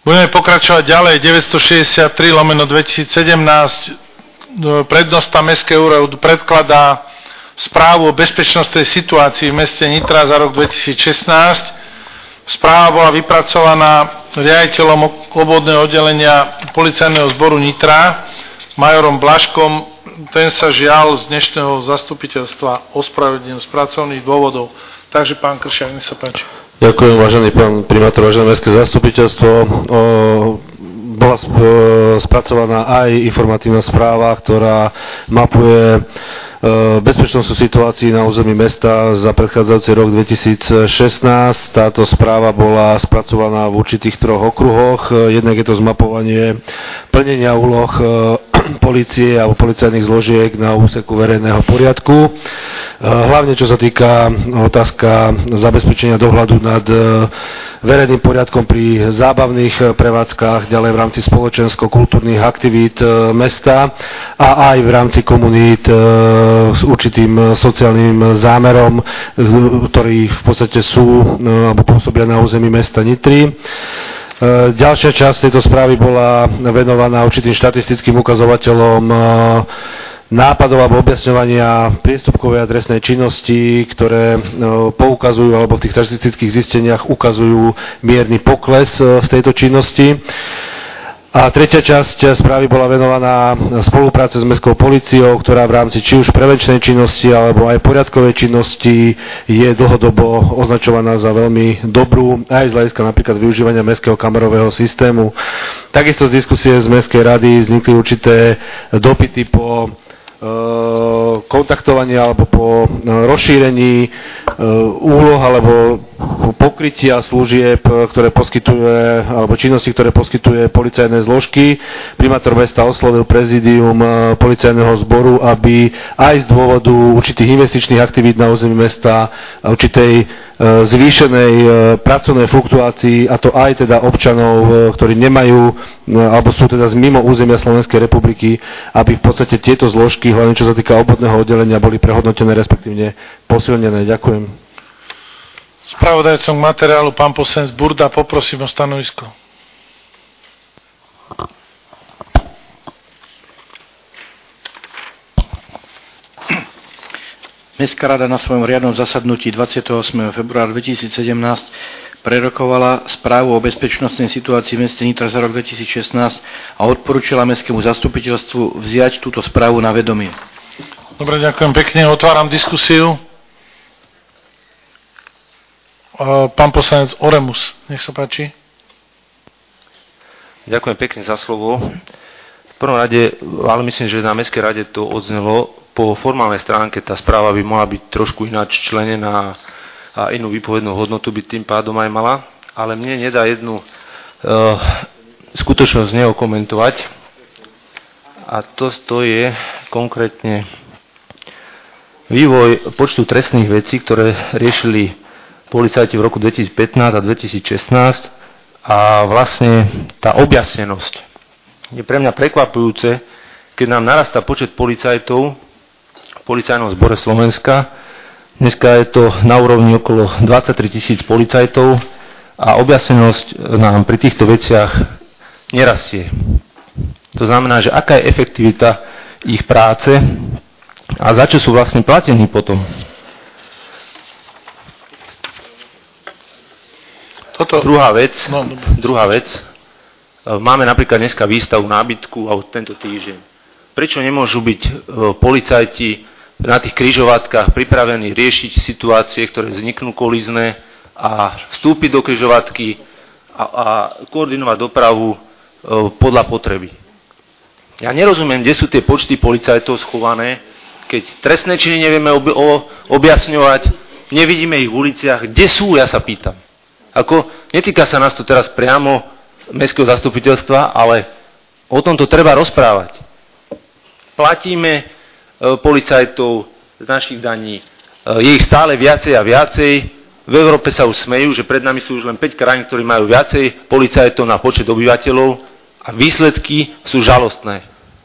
Budeme pokračovať ďalej. 963/2017 prednosta Mestského úradu predkladá správu o bezpečnostnej situácii v meste Nitra za rok 2016. Správa bola vypracovaná riaditeľom obvodného oddelenia policajného zboru Nitra, majorom Blažkom. Ten sa žiaľ z dnešného zastupiteľstva ospravedlnil z pracovných dôvodov. Takže pán Kršiak, nech sa páči. Ďakujem, vážený pán primátor, vážené mestské zastupiteľstvo. Bola spracovaná aj informatívna správa, ktorá mapuje bezpečnostnú situáciu na území mesta za predchádzajúci rok 2016. Táto správa bola spracovaná v určitých troch okruhoch. Jednak je to zmapovanie plnenia úloh polície alebo policajných zložiek na úseku verejného poriadku. Hlavne čo sa týka otázka zabezpečenia dohľadu nad verejným poriadkom pri zábavných prevádzkach, ďalej v rámci spoločensko-kultúrnych aktivít mesta a aj v rámci komunít s určitým sociálnym zámerom, ktorí v podstate sú alebo pôsobia na území mesta Nitry. Ďalšia časť tejto správy bola venovaná určitým štatistickým ukazovateľom nápadov alebo objasňovania priestupkovej a trestnej činnosti, ktoré poukazujú alebo v tých štatistických zisteniach ukazujú mierny pokles v tejto činnosti. A tretia časť správy bola venovaná spolupráce s mestskou políciou, ktorá v rámci či už prevenčnej činnosti alebo aj poriadkovej činnosti je dlhodobo označovaná za veľmi dobrú, aj z hľadiska napríklad využívania mestského kamerového systému. Takisto z diskusie z mestskej rady vznikli určité dopyty po kontaktovanie alebo po rozšírení úloh alebo pokrytia služieb, ktoré poskytuje, alebo činnosti, ktoré poskytuje policajné zložky. Primátor mesta oslovil prezidium policajného zboru, aby aj z dôvodu určitých investičných aktivít na území mesta, určitej zvýšenej pracovnej fluktuácii, a to aj teda občanov, ktorí nemajú alebo sú teda mimo územia Slovenskej republiky, aby v podstate tieto zložky, hlavne čo sa týka obvodného oddelenia, boli prehodnotené, respektívne posilnené. Ďakujem. Spravodajcom k materiálu pán poslanec Burda, poprosím o stanovisko. Mestská rada na svojom riadnom zasadnutí 28. februára 2017 prerokovala správu o bezpečnostnej situácii v meste Nitra za rok 2016 a odporúčila mestskému zastupiteľstvu vziať túto správu na vedomie. Dobre, ďakujem pekne. Otváram diskusiu. Pán poslanec Oremus, nech sa páči. Ďakujem pekne za slovo. V prvom rade, ale myslím, že na Mestskej rade to odznelo, po formálnej stránke tá správa by mohla byť trošku ináč členená a inú výpovednú hodnotu by tým pádom aj mala, ale mne nedá jednu skutočnosť neokomentovať, a to je konkrétne vývoj počtu trestných vecí, ktoré riešili policajti v roku 2015 a 2016 a vlastne tá objasnenosť. Je pre mňa prekvapujúce, keď nám narastá počet policajtov v policajnom zbore Slovenska. Dneska je to na úrovni okolo 23 000 policajtov a objasnenosť nám pri týchto veciach nerastie. To znamená, že aká je efektivita ich práce a za čo sú vlastne platení potom. Druhá vec. Máme napríklad dneska výstavu nábytku a tento týždeň. Prečo nemôžu byť policajti na tých križovatkách pripravení riešiť situácie, ktoré vzniknú kolízne a vstúpiť do križovatky a koordinovať dopravu podľa potreby? Ja nerozumiem, kde sú tie počty policajtov schované, keď trestné činy nevieme objasňovať, nevidíme ich v uliciach. Kde sú, ja sa pýtam. Netýka sa nás to teraz priamo mestského zastupiteľstva, ale o tomto treba rozprávať. Platíme policajtov z našich daní, je ich stále viacej a viacej. V Európe sa už smejú, že pred nami sú už len 5 krajín, ktorí majú viacej policajtov na počet obyvateľov a výsledky sú žalostné.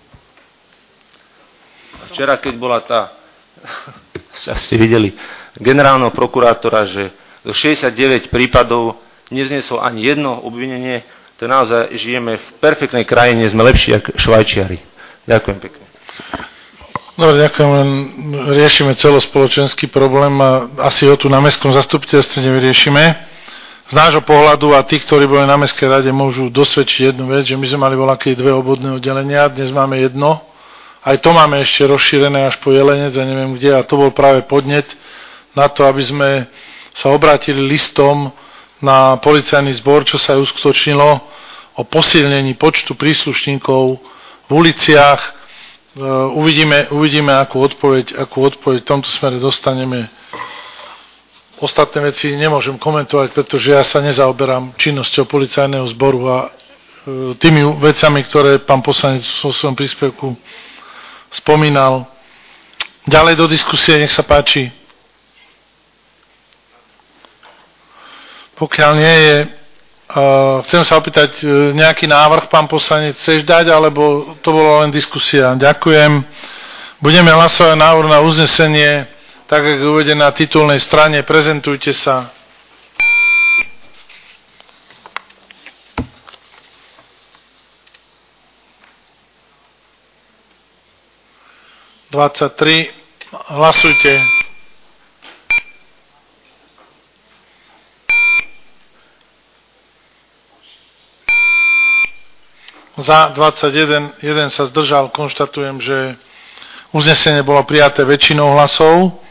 Včera, keď bola ste videli generálneho prokurátora, že do 69 prípadov nevznesol ani jedno obvinenie tak naozaj žijeme v perfektnej krajine, sme lepší ako Švajčiari. Ďakujem pekne. Dobre, ďakujem, len riešime celospoločenský problém a asi ho tu na mestskom zastupiteľstve nevyriešime. Z nášho pohľadu a tí, ktorí boli na mestskej rade, môžu dosvedčiť jednu vec, že my sme mali voľaké 2 obvodné oddelenia, dnes máme 1. Aj to máme ešte rozšírené až po Jelenec a neviem kde a to bol práve podnet na to, aby sme sa obrátili listom na policajný zbor, čo sa aj uskutočnilo, o posilnení počtu príslušníkov v uliciach. Uvidíme akú odpoveď v tomto smere dostaneme. Ostatné veci nemôžem komentovať, pretože ja sa nezaoberám činnosťou policajného zboru a tými vecami, ktoré pán poslanec vo svojom príspevku spomínal. Ďalej do diskusie, nech sa páči. Pokiaľ nie je, chcem sa opýtať, nejaký návrh, pán poslanec, chceš dať, alebo to bola len diskusia? Ďakujem. Budeme hlasovať návrh na uznesenie, tak ako je uvedené na titulnej strane. Prezentujte sa. Hlasujte. Za 21, jeden sa zdržal. Konštatujem, že uznesenie bolo prijaté väčšinou hlasov.